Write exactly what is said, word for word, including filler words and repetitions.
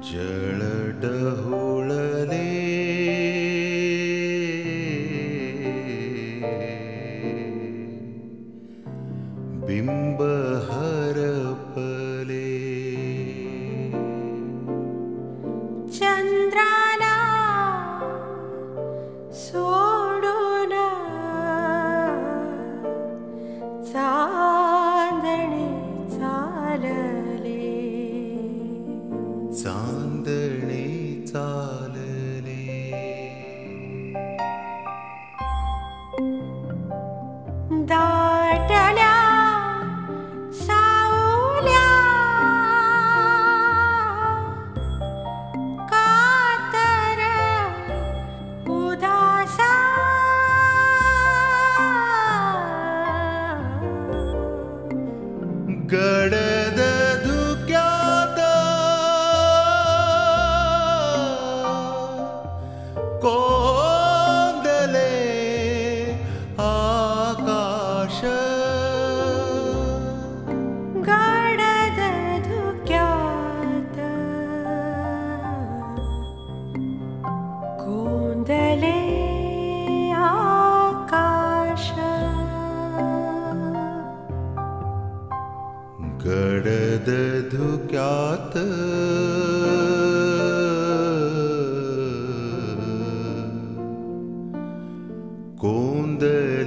जळडहुळले बिंब हरपले चंद्राला सोडून चांदणे चालले चांदणे चालले दाटल्या सावल्या कातर उदासा गडद धुक्यात कोंदले आकाश गडद धुक्यात कोंदले आकाश गडद धुक्यात कोंदले